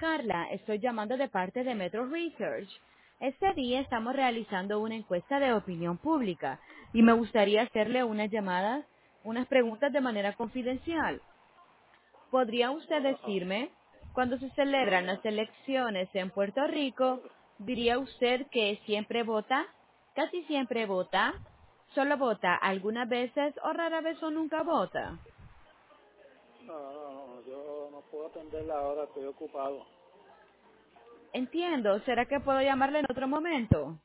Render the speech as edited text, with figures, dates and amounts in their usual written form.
Carla, estoy llamando de parte de Metro Research. Este día estamos realizando una encuesta de opinión pública y me gustaría hacerle unas llamadas, unas preguntas de manera confidencial. ¿Podría usted Ajá. decirme, cuando se celebran las elecciones en Puerto Rico, diría usted que siempre vota, casi siempre vota, solo vota algunas veces o rara vez o nunca vota? No, yo no puedo atenderla ahora, estoy ocupado. Entiendo, ¿será que puedo llamarle en otro momento?